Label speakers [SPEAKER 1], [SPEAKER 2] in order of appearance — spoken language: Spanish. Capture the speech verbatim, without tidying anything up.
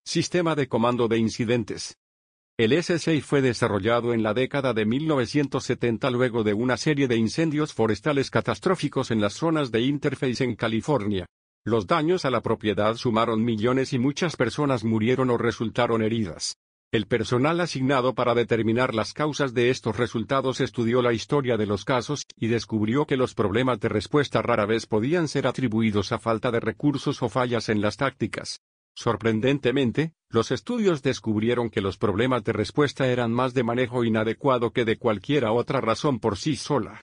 [SPEAKER 1] Sistema de comando de incidentes. El S seis fue desarrollado en la década de mil novecientos setenta luego de una serie de incendios forestales catastróficos en las zonas de Interface en California. Los daños a la propiedad sumaron millones y muchas personas murieron o resultaron heridas. El personal asignado para determinar las causas de estos resultados estudió la historia de los casos y descubrió que los problemas de respuesta rara vez podían ser atribuidos a falta de recursos o fallas en las tácticas. Sorprendentemente, los estudios descubrieron que los problemas de respuesta eran más de manejo inadecuado que de cualquier otra razón por sí sola.